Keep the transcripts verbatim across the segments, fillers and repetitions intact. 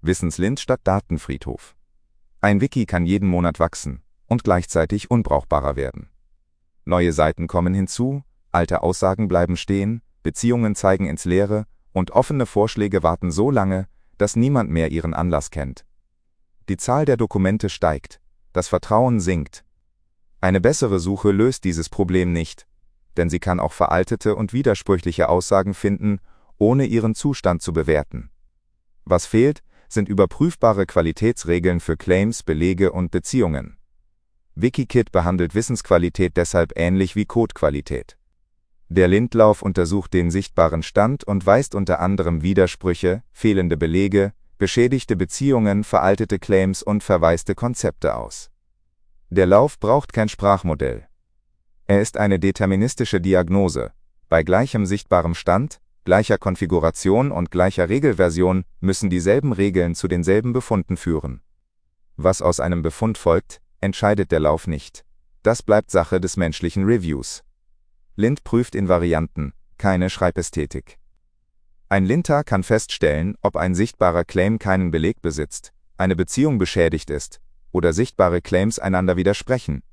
Wissenslint statt Datenfriedhof. Ein Wiki kann jeden Monat wachsen und gleichzeitig unbrauchbarer werden. Neue Seiten kommen hinzu, alte Aussagen bleiben stehen, Beziehungen zeigen ins Leere und offene Vorschläge warten so lange, dass niemand mehr ihren Anlass kennt. Die Zahl der Dokumente steigt, das Vertrauen sinkt. Eine bessere Suche löst dieses Problem nicht, denn sie kann auch veraltete und widersprüchliche Aussagen finden, ohne ihren Zustand zu bewerten. Was fehlt, sind überprüfbare Qualitätsregeln für Claims, Belege und Beziehungen. Wikikit behandelt Wissensqualität deshalb ähnlich wie Codequalität. Der Lintlauf untersucht den sichtbaren Stand und weist unter anderem Widersprüche, fehlende Belege, beschädigte Beziehungen, veraltete Claims und verwaiste Konzepte aus. Der Lauf braucht kein Sprachmodell. Er ist eine deterministische Diagnose. Bei gleichem sichtbarem Stand, gleicher Konfiguration und gleicher Regelversion müssen dieselben Regeln zu denselben Befunden führen. Was aus einem Befund folgt, entscheidet der Lauf nicht. Das bleibt Sache des menschlichen Reviews. Lint prüft Invarianten, keine Schreibästhetik. Ein Linter kann feststellen, ob ein sichtbarer Claim keinen Beleg besitzt, eine Beziehung beschädigt ist oder sichtbare Claims einander widersprechen.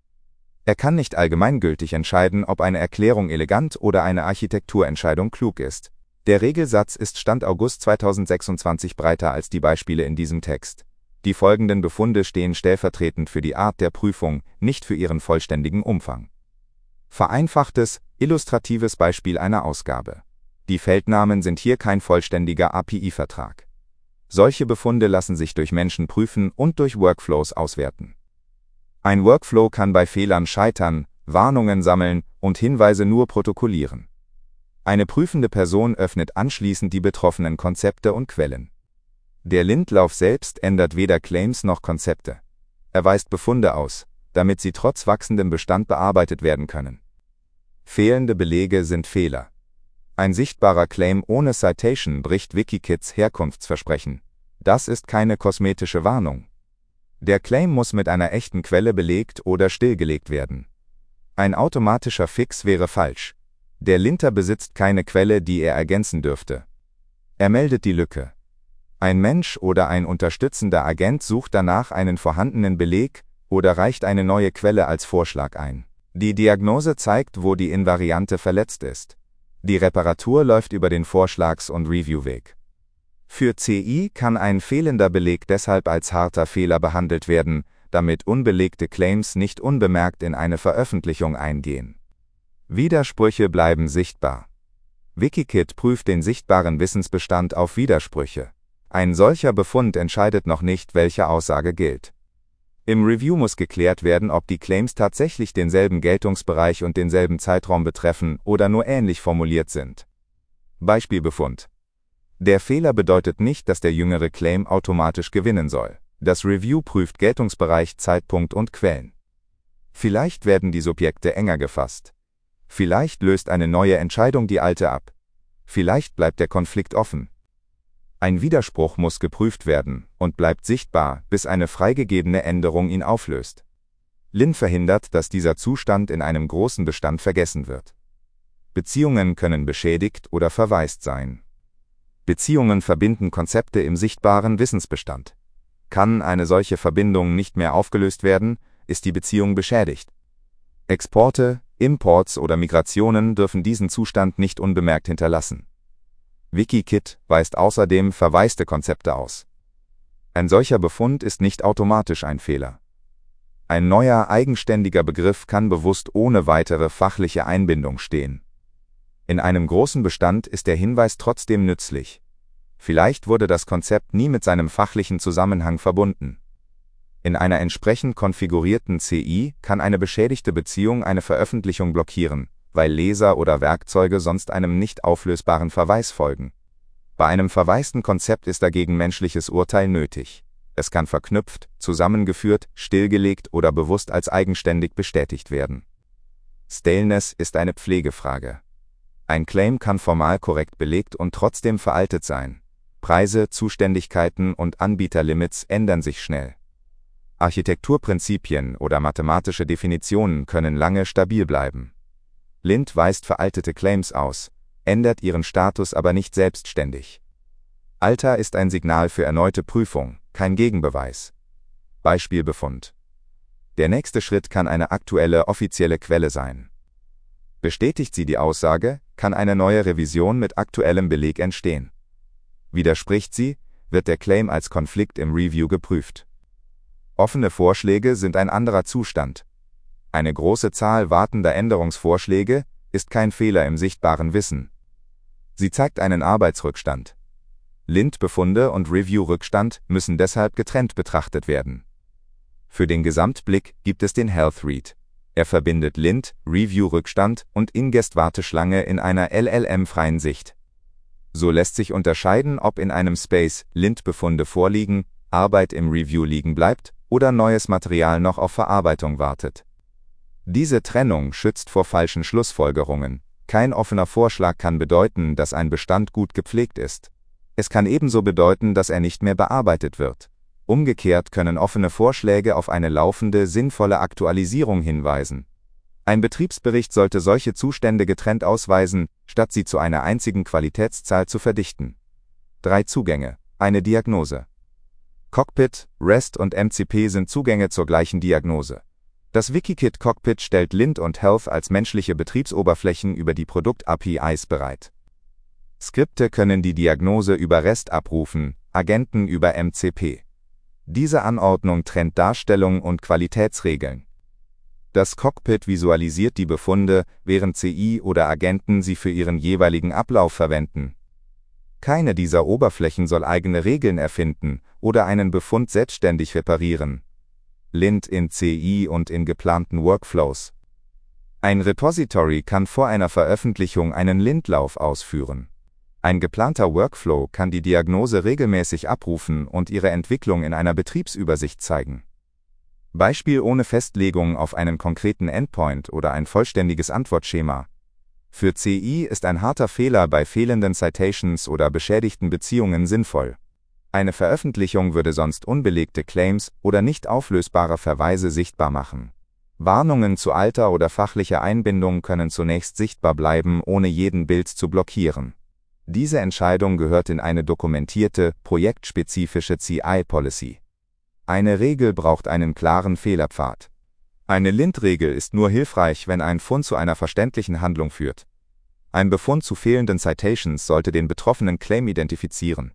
Er kann nicht allgemeingültig entscheiden, ob eine Erklärung elegant oder eine Architekturentscheidung klug ist. Der Regelsatz ist Stand August zweitausendsechsundzwanzig breiter als die Beispiele in diesem Text. Die folgenden Befunde stehen stellvertretend für die Art der Prüfung, nicht für ihren vollständigen Umfang. Vereinfachtes, illustratives Beispiel einer Ausgabe. Die Feldnamen sind hier kein vollständiger A P I-Vertrag. Solche Befunde lassen sich durch Menschen prüfen und durch Workflows auswerten. Ein Workflow kann bei Fehlern scheitern, Warnungen sammeln und Hinweise nur protokollieren. Eine prüfende Person öffnet anschließend die betroffenen Konzepte und Quellen. Der Lintlauf selbst ändert weder Claims noch Konzepte. Er weist Befunde aus, damit sie trotz wachsendem Bestand bearbeitet werden können. Fehlende Belege sind Fehler. Ein sichtbarer Claim ohne Citation bricht Wikikits Herkunftsversprechen. Das ist keine kosmetische Warnung. Der Claim muss mit einer echten Quelle belegt oder stillgelegt werden. Ein automatischer Fix wäre falsch. Der Linter besitzt keine Quelle, die er ergänzen dürfte. Er meldet die Lücke. Ein Mensch oder ein unterstützender Agent sucht danach einen vorhandenen Beleg oder reicht eine neue Quelle als Vorschlag ein. Die Diagnose zeigt, wo die Invariante verletzt ist. Die Reparatur läuft über den Vorschlags- und Reviewweg. Für C I kann ein fehlender Beleg deshalb als harter Fehler behandelt werden, damit unbelegte Claims nicht unbemerkt in eine Veröffentlichung eingehen. Widersprüche bleiben sichtbar. Wikikit prüft den sichtbaren Wissensbestand auf Widersprüche. Ein solcher Befund entscheidet noch nicht, welche Aussage gilt. Im Review muss geklärt werden, ob die Claims tatsächlich denselben Geltungsbereich und denselben Zeitraum betreffen oder nur ähnlich formuliert sind. Beispielbefund: Der Fehler bedeutet nicht, dass der jüngere Claim automatisch gewinnen soll. Das Review prüft Geltungsbereich, Zeitpunkt und Quellen. Vielleicht werden die Subjekte enger gefasst. Vielleicht löst eine neue Entscheidung die alte ab. Vielleicht bleibt der Konflikt offen. Ein Widerspruch muss geprüft werden und bleibt sichtbar, bis eine freigegebene Änderung ihn auflöst. Lint verhindert, dass dieser Zustand in einem großen Bestand vergessen wird. Beziehungen können beschädigt oder verwaist sein. Beziehungen verbinden Konzepte im sichtbaren Wissensbestand. Kann eine solche Verbindung nicht mehr aufgelöst werden, ist die Beziehung beschädigt. Exporte, Imports oder Migrationen dürfen diesen Zustand nicht unbemerkt hinterlassen. Wikikit weist außerdem verwaiste Konzepte aus. Ein solcher Befund ist nicht automatisch ein Fehler. Ein neuer, eigenständiger Begriff kann bewusst ohne weitere fachliche Einbindung stehen. In einem großen Bestand ist der Hinweis trotzdem nützlich. Vielleicht wurde das Konzept nie mit seinem fachlichen Zusammenhang verbunden. In einer entsprechend konfigurierten C I kann eine beschädigte Beziehung eine Veröffentlichung blockieren, weil Leser oder Werkzeuge sonst einem nicht auflösbaren Verweis folgen. Bei einem verwaisten Konzept ist dagegen menschliches Urteil nötig. Es kann verknüpft, zusammengeführt, stillgelegt oder bewusst als eigenständig bestätigt werden. Staleness ist eine Pflegefrage. Ein Claim kann formal korrekt belegt und trotzdem veraltet sein. Preise, Zuständigkeiten und Anbieterlimits ändern sich schnell. Architekturprinzipien oder mathematische Definitionen können lange stabil bleiben. Lint weist veraltete Claims aus, ändert ihren Status aber nicht selbstständig. Alter ist ein Signal für erneute Prüfung, kein Gegenbeweis. Beispielbefund. Der nächste Schritt kann eine aktuelle offizielle Quelle sein. Bestätigt sie die Aussage, kann eine neue Revision mit aktuellem Beleg entstehen. Widerspricht sie, wird der Claim als Konflikt im Review geprüft. Offene Vorschläge sind ein anderer Zustand. Eine große Zahl wartender Änderungsvorschläge ist kein Fehler im sichtbaren Wissen. Sie zeigt einen Arbeitsrückstand. Lint-Befunde und Review-Rückstand müssen deshalb getrennt betrachtet werden. Für den Gesamtblick gibt es den Health Read. Er verbindet Lint, Review-Rückstand und Ingest-Warteschlange in einer L L M-freien Sicht. So lässt sich unterscheiden, ob in einem Space Lint-Befunde vorliegen, Arbeit im Review liegen bleibt oder neues Material noch auf Verarbeitung wartet. Diese Trennung schützt vor falschen Schlussfolgerungen. Kein offener Vorschlag kann bedeuten, dass ein Bestand gut gepflegt ist. Es kann ebenso bedeuten, dass er nicht mehr bearbeitet wird. Umgekehrt können offene Vorschläge auf eine laufende, sinnvolle Aktualisierung hinweisen. Ein Betriebsbericht sollte solche Zustände getrennt ausweisen, statt sie zu einer einzigen Qualitätszahl zu verdichten. Drei Zugänge, eine Diagnose. Cockpit, REST und M C P sind Zugänge zur gleichen Diagnose. Das Wikikit Cockpit stellt Lint und Health als menschliche Betriebsoberflächen über die Produkt-A P Is bereit. Skripte können die Diagnose über REST abrufen, Agenten über M C P. Diese Anordnung trennt Darstellung und Qualitätsregeln. Das Cockpit visualisiert die Befunde, während C I oder Agenten sie für ihren jeweiligen Ablauf verwenden. Keine dieser Oberflächen soll eigene Regeln erfinden oder einen Befund selbstständig reparieren. Lint in C I und in geplanten Workflows. Ein Repository kann vor einer Veröffentlichung einen Lint-Lauf ausführen. Ein geplanter Workflow kann die Diagnose regelmäßig abrufen und ihre Entwicklung in einer Betriebsübersicht zeigen. Beispiel ohne Festlegung auf einen konkreten Endpoint oder ein vollständiges Antwortschema. Für C I ist ein harter Fehler bei fehlenden Citations oder beschädigten Beziehungen sinnvoll. Eine Veröffentlichung würde sonst unbelegte Claims oder nicht auflösbare Verweise sichtbar machen. Warnungen zu alter oder fachlicher Einbindung können zunächst sichtbar bleiben, ohne jeden Bild zu blockieren. Diese Entscheidung gehört in eine dokumentierte, projektspezifische C I-Policy. Eine Regel braucht einen klaren Fehlerpfad. Eine Lint-Regel ist nur hilfreich, wenn ein Fund zu einer verständlichen Handlung führt. Ein Befund zu fehlenden Citations sollte den betroffenen Claim identifizieren.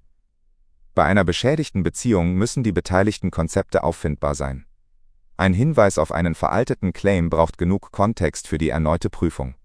Bei einer beschädigten Beziehung müssen die beteiligten Konzepte auffindbar sein. Ein Hinweis auf einen veralteten Claim braucht genug Kontext für die erneute Prüfung.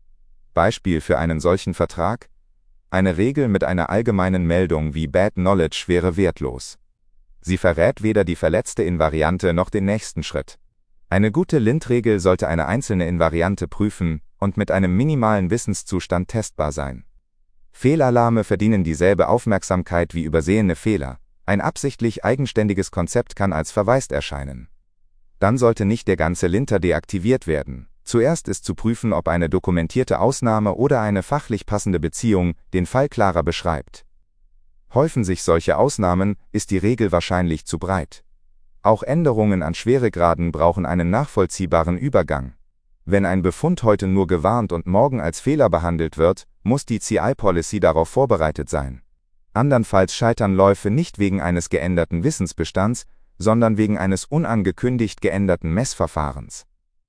Beispiel für einen solchen Vertrag: Eine Regel mit einer allgemeinen Meldung wie Bad Knowledge wäre wertlos. Sie verrät weder die verletzte Invariante noch den nächsten Schritt. Eine gute Lint-Regel sollte eine einzelne Invariante prüfen und mit einem minimalen Wissenszustand testbar sein. Fehlalarme verdienen dieselbe Aufmerksamkeit wie übersehene Fehler. Ein absichtlich eigenständiges Konzept kann als verwaist erscheinen. Dann sollte nicht der ganze Linter deaktiviert werden. Zuerst ist zu prüfen, ob eine dokumentierte Ausnahme oder eine fachlich passende Beziehung den Fall klarer beschreibt. Häufen sich solche Ausnahmen, ist die Regel wahrscheinlich zu breit. Auch Änderungen an Schweregraden brauchen einen nachvollziehbaren Übergang. Wenn ein Befund heute nur gewarnt und morgen als Fehler behandelt wird, muss die C I-Policy darauf vorbereitet sein. Andernfalls scheitern Läufe nicht wegen eines geänderten Wissensbestands, sondern wegen eines unangekündigt geänderten Messverfahrens.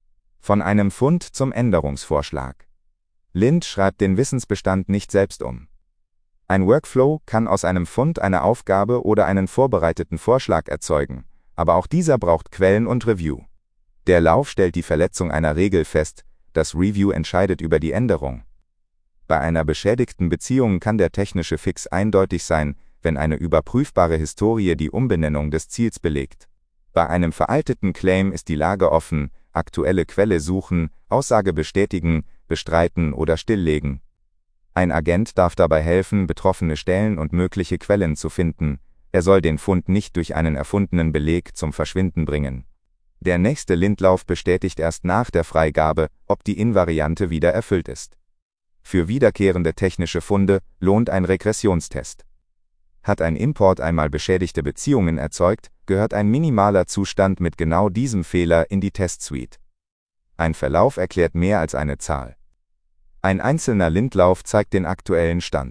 Von einem Fund zum Änderungsvorschlag. Lint schreibt den Wissensbestand nicht selbst um. Ein Workflow kann aus einem Fund eine Aufgabe oder einen vorbereiteten Vorschlag erzeugen, aber auch dieser braucht Quellen und Review. Der Lauf stellt die Verletzung einer Regel fest, das Review entscheidet über die Änderung. Bei einer beschädigten Beziehung kann der technische Fix eindeutig sein, wenn eine überprüfbare Historie die Umbenennung des Ziels belegt. Bei einem veralteten Claim ist die Lage offen, aktuelle Quelle suchen, Aussage bestätigen, bestreiten oder stilllegen. Ein Agent darf dabei helfen, betroffene Stellen und mögliche Quellen zu finden. Er soll den Fund nicht durch einen erfundenen Beleg zum Verschwinden bringen. Der nächste Lintlauf bestätigt erst nach der Freigabe, ob die Invariante wieder erfüllt ist. Für wiederkehrende technische Funde lohnt ein Regressionstest. Hat ein Import einmal beschädigte Beziehungen erzeugt, gehört ein minimaler Zustand mit genau diesem Fehler in die Testsuite. Ein Verlauf erklärt mehr als eine Zahl. Ein einzelner Lintlauf zeigt den aktuellen Stand.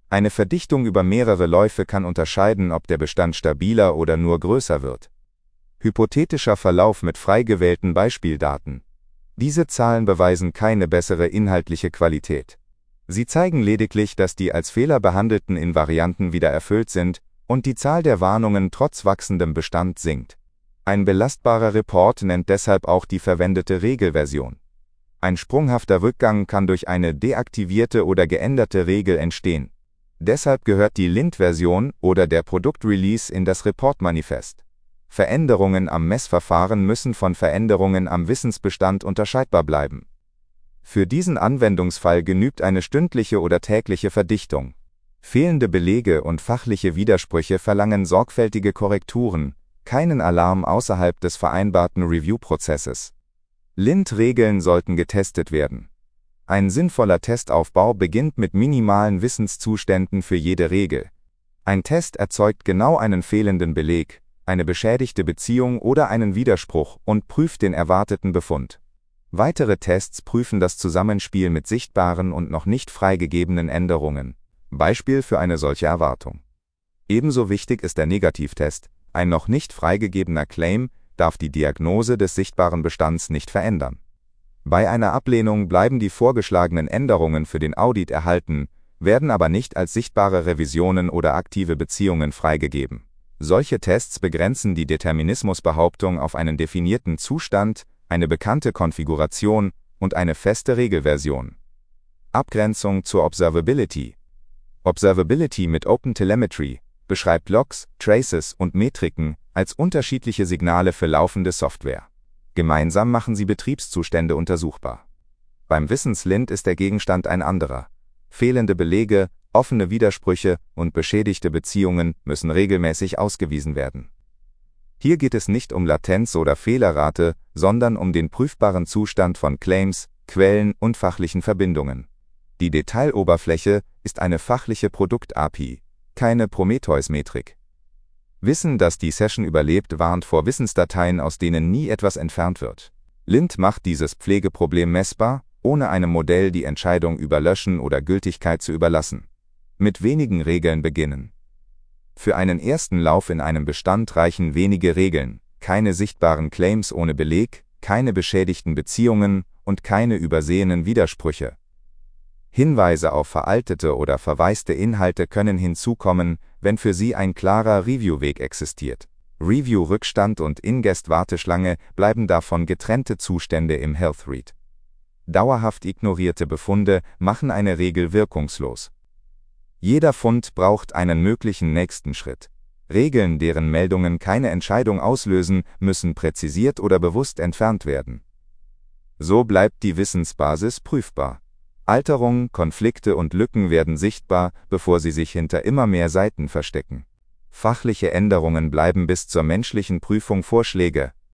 Eine Verdichtung über mehrere Läufe kann unterscheiden, ob der Bestand stabiler oder nur größer wird. Hypothetischer Verlauf mit frei gewählten Beispieldaten. Diese Zahlen beweisen keine bessere inhaltliche Qualität. Sie zeigen lediglich, dass die als Fehler behandelten Invarianten wieder erfüllt sind und die Zahl der Warnungen trotz wachsendem Bestand sinkt. Ein belastbarer Report nennt deshalb auch die verwendete Regelversion. Ein sprunghafter Rückgang kann durch eine deaktivierte oder geänderte Regel entstehen. Deshalb gehört die Lint-Version oder der Produktrelease in das Report-Manifest. Veränderungen am Messverfahren müssen von Veränderungen am Wissensbestand unterscheidbar bleiben. Für diesen Anwendungsfall genügt eine stündliche oder tägliche Verdichtung. Fehlende Belege und fachliche Widersprüche verlangen sorgfältige Korrekturen, keinen Alarm außerhalb des vereinbarten Review-Prozesses. Lint-Regeln sollten getestet werden. Ein sinnvoller Testaufbau beginnt mit minimalen Wissenszuständen für jede Regel. Ein Test erzeugt genau einen fehlenden Beleg, eine beschädigte Beziehung oder einen Widerspruch und prüft den erwarteten Befund. Weitere Tests prüfen das Zusammenspiel mit sichtbaren und noch nicht freigegebenen Änderungen. Beispiel für eine solche Erwartung. Ebenso wichtig ist der Negativtest. Ein noch nicht freigegebener Claim darf die Diagnose des sichtbaren Bestands nicht verändern. Bei einer Ablehnung bleiben die vorgeschlagenen Änderungen für den Audit erhalten, werden aber nicht als sichtbare Revisionen oder aktive Beziehungen freigegeben. Solche Tests begrenzen die Determinismusbehauptung auf einen definierten Zustand, eine bekannte Konfiguration und eine feste Regelversion. Abgrenzung zur Observability. Observability mit OpenTelemetry beschreibt Logs, Traces und Metriken als unterschiedliche Signale für laufende Software. Gemeinsam machen sie Betriebszustände untersuchbar. Beim Wissenslint ist der Gegenstand ein anderer. Fehlende Belege, offene Widersprüche und beschädigte Beziehungen müssen regelmäßig ausgewiesen werden. Hier geht es nicht um Latenz oder Fehlerrate, sondern um den prüfbaren Zustand von Claims, Quellen und fachlichen Verbindungen. Die Detailoberfläche ist eine fachliche Produkt-A P I, keine Prometheus-Metrik. Wissen, dass die Session überlebt, warnt vor Wissensdateien, aus denen nie etwas entfernt wird. Lint macht dieses Pflegeproblem messbar, ohne einem Modell die Entscheidung über Löschen oder Gültigkeit zu überlassen. Mit wenigen Regeln beginnen. Für einen ersten Lauf in einem Bestand reichen wenige Regeln, keine sichtbaren Claims ohne Beleg, keine beschädigten Beziehungen und keine übersehenen Widersprüche. Hinweise auf veraltete oder verwaiste Inhalte können hinzukommen, wenn für Sie ein klarer Review-Weg existiert. Review-Rückstand und Ingest-Warteschlange bleiben davon getrennte Zustände im Health Read. Dauerhaft ignorierte Befunde machen eine Regel wirkungslos. Jeder Fund braucht einen möglichen nächsten Schritt. Regeln, deren Meldungen keine Entscheidung auslösen, müssen präzisiert oder bewusst entfernt werden. So bleibt die Wissensbasis prüfbar. Alterung, Konflikte und Lücken werden sichtbar, bevor sie sich hinter immer mehr Seiten verstecken. Fachliche Änderungen bleiben bis zur menschlichen Prüfung Vorschläge,